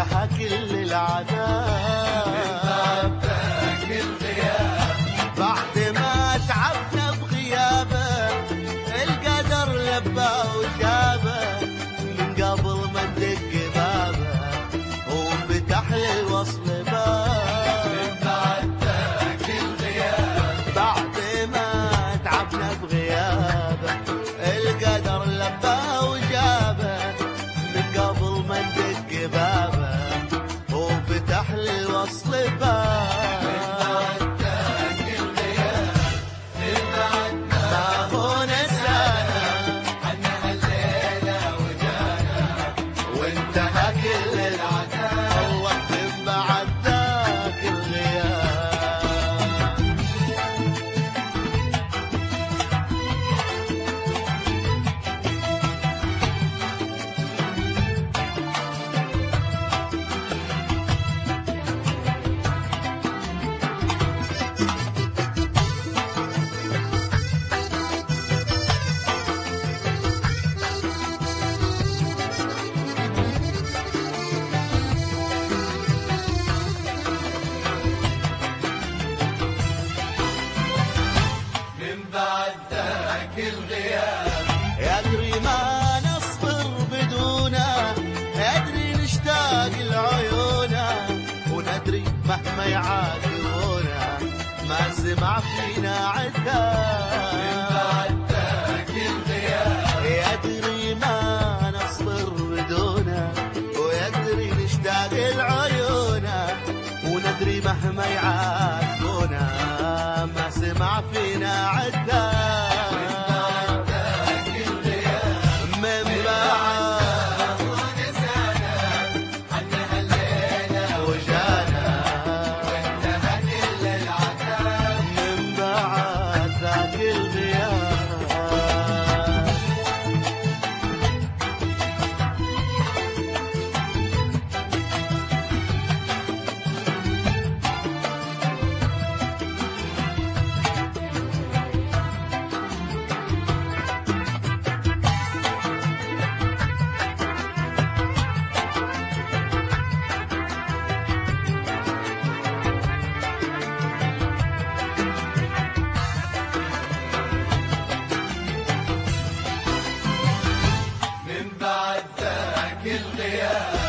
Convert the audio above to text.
انتهى كل العذاب بعد ما تعبنا بغيابه القدر لبى وجابه من قبل ما ندق بابه وفتح للوصل باب بعد ما تعبنا بغيابه القدر لبى وجابه من قبل ما ندق بابه وفتح للوصل باب يدري ما نصبر بدونه يدري نشتاق لعيونه وندري مهما يعاتبونا ما سمع فينا عتاب يدري ما نصبر بدونه ويدري نشتاق لعيونه وندري مهما يعاتبونا ما سمع فينا عتاب بعد ذاك الغياب